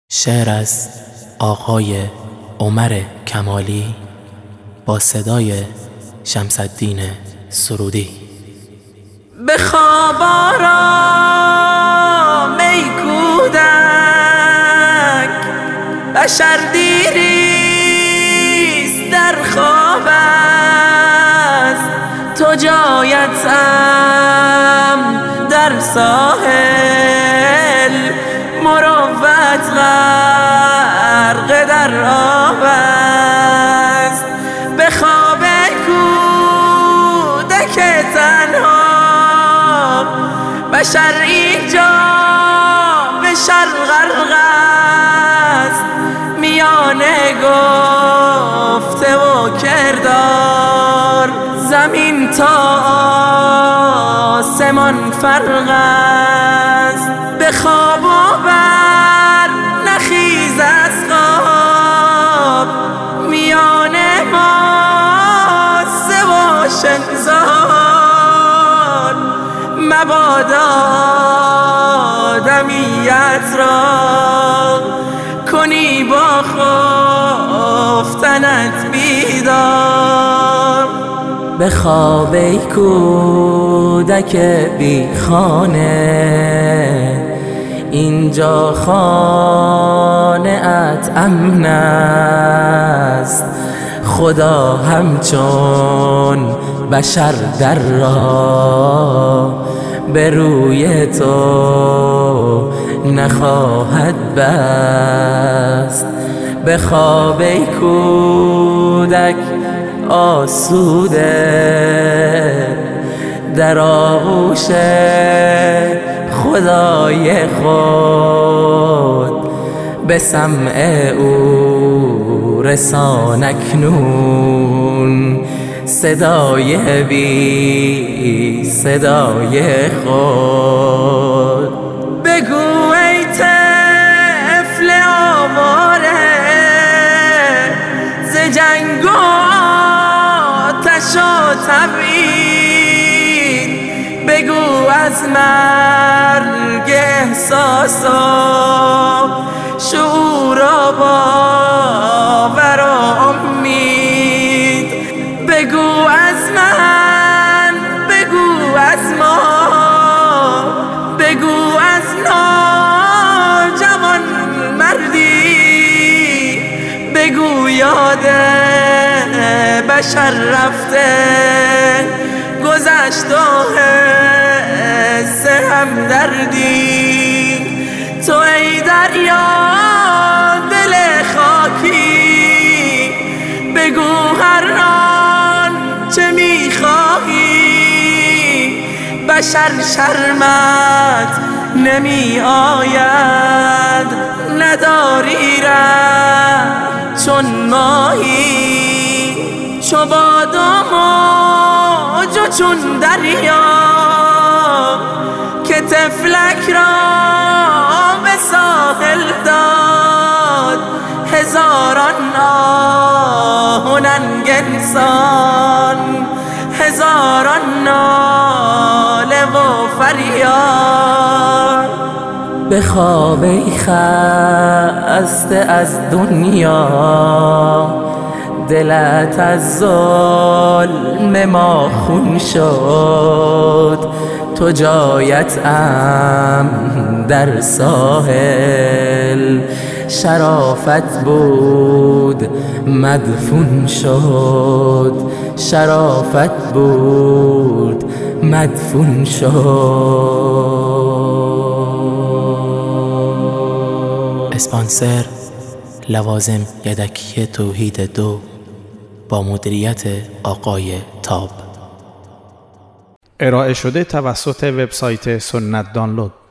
شعر از آقای عمر کمالی با صدای شمس‌الدین سرودی. به خواب آرام ای کودک، بشر دیریست در خواب است. تو جایت امن در ساحل، مروت غرق در آب است. به خواب کودک تنها، بشر اینجا به شر غرق است. میان گفته و کردار، زمین تا آسمان فرق است. به خواب و بر نخیز از خواب، میان ماسه و شنزار. مبادا آدمیت را کنی با خفتنت بیدار. به خواب ای کودک بی خانه، اینجا خانه ات امن است. خدا همچون بشر در را به روی تو نخواهد بست. به خواب ای کودک آسوده، در آغوش خدای خود به سمع او رسان اکنون صدای بی صدای خود. بگو ای طفل آواره، ز جنگ و آتش و تبعید. بگو از مرگ احساس و شعور و باور و امید. بگو از من، بگو از ما، بگو از نوجوان مردی. بگو یاد بشر رفته، گذشت و حس همدردی. تو ای دریا دل خاکی، بگو هر آن چه میخواهی. بشر شرمت نمی آید، نداری ره چون ماهی. چو باد و موج و چون دریا، که طفلک را به ساحل داد. هزاران آه و ننگ انسان، هزاران ناله و فریاد. به خواب ای خسته از دنیا، دلت از ظلم ما خون شد. تو جایت امن در ساحل، شرافت بود مدفون شد. شرافت بود مدفون شد. اسپانسر لوازم یدکی توحید 2 با مدیریت آقای تاب. ارائه شده توسط وبسایت سنت دانلود.